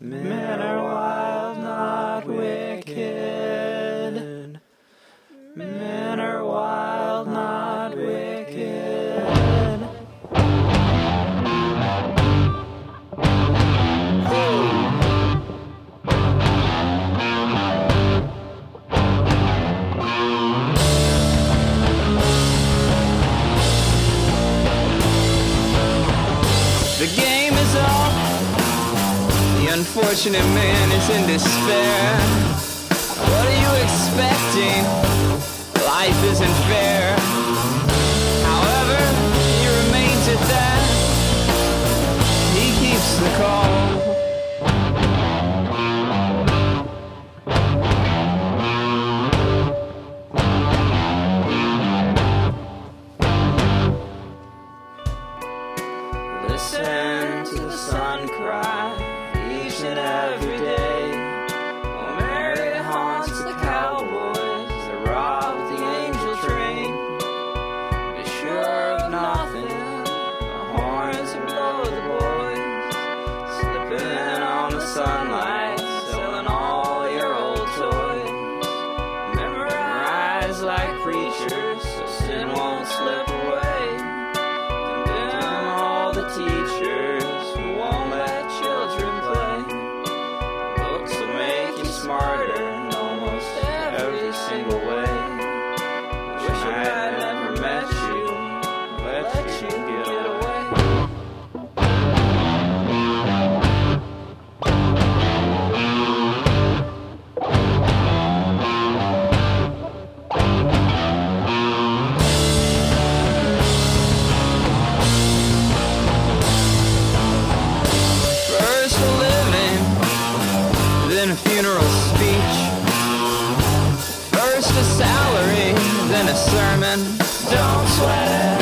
Men are wild, not wicked. Men are wild, not wicked. The game is up. The unfortunate man is in despair. What are you expecting? Life isn't fair. However, he remains at that. He keeps the call. Listen to the sun cry each and every day. Oh, Mary haunts the cowboys that rob the angel train. Be sure of nothing, the horns that blow the boys, slipping on the sunlight, selling all your old toys. Memorize like preachers so sin won't slip away. Teachers who won't let children play. Books will make you smarter in almost every single way. Wish I had never met you, let you get away. A funeral speech, first a salary, then a sermon. Don't sweat it.